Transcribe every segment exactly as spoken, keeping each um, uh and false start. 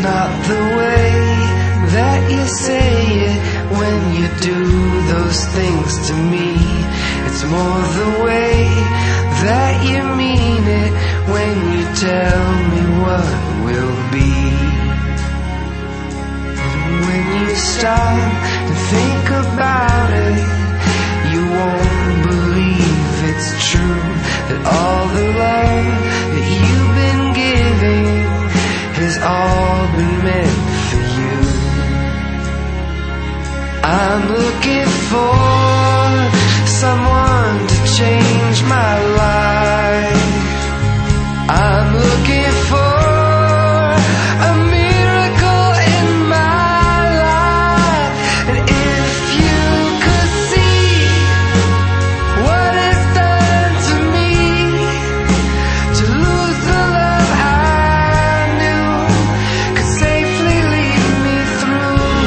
not the way that you say it when you do those things to me. It's more the way that you mean it when you tell me what will be. And when you stop and think about it, you won't believe it's true, that all the love that you've been giving has all been meant for you. I'm looking for someone to change my life. I'm looking for a miracle in my life. And if you could see what it's done to me, to lose the love I knew could safely lead me through.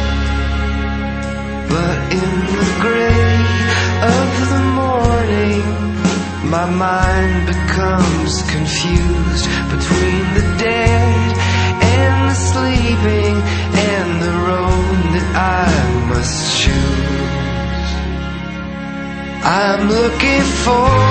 But in the gray of the morning, my mind becomes confused between the dead and the sleeping and the road that I must choose. I'm looking for